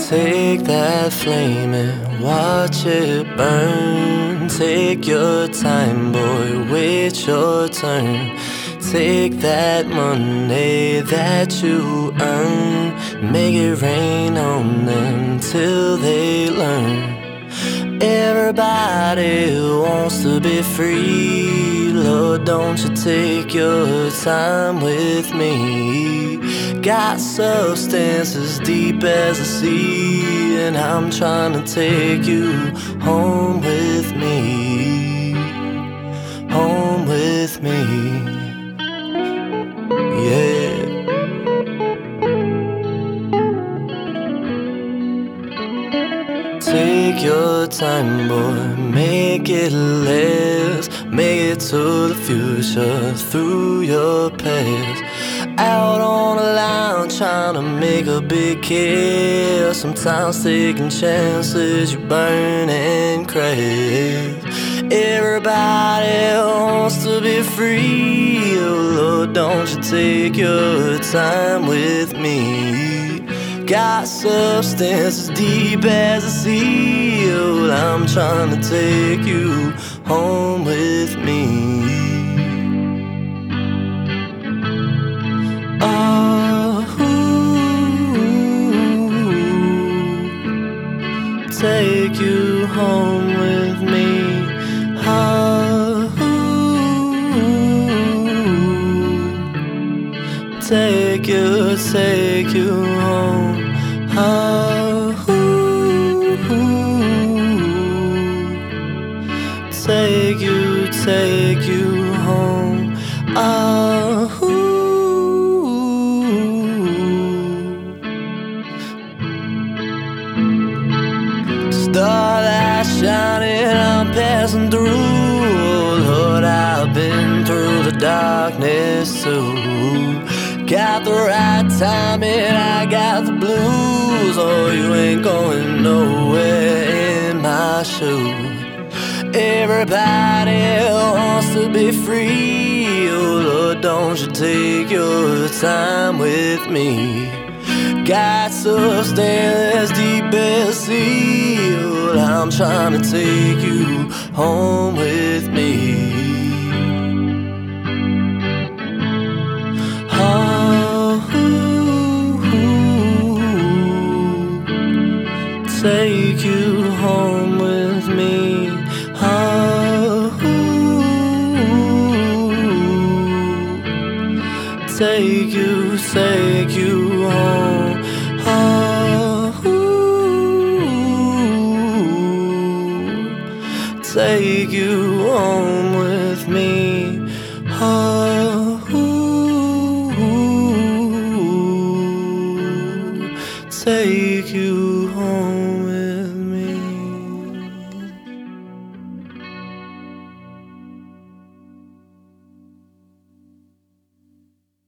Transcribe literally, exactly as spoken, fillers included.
Take that flame and watch it burn. Take your time, boy, wait your turn. Take that money that you earn, make it rain on them till they learn. Everybody wants to be free. Lord, don't you take your time with me. Got substance as deep as the sea, and I'm trying to take you home with me. Home with me. Yeah. Take your time, boy, make it last. Make it to the future through your past. Out on a line trying to make a big kiss. Sometimes taking chances, you burn and crash. Everybody wants to be free. Oh Lord, don't you take your time with me. Got substance as deep as the sea. Oh, I'm trying to take you home with me. Oh, take you home with me. Oh, take you, take you home. Oh, take you, take you home. Oh, starlight shining, I'm passing through. Oh Lord, I've been through the darkness too. Got the right timing, I got the blues. Oh, you ain't going nowhere in my shoes. Everybody wants to be free. Oh Lord, don't you take your time with me. Got substance deep as the sea. Oh, I'm trying to take you home with me. Take you home with me. Oh, take you, take you home. Oh, take you home with me. Oh, take you home.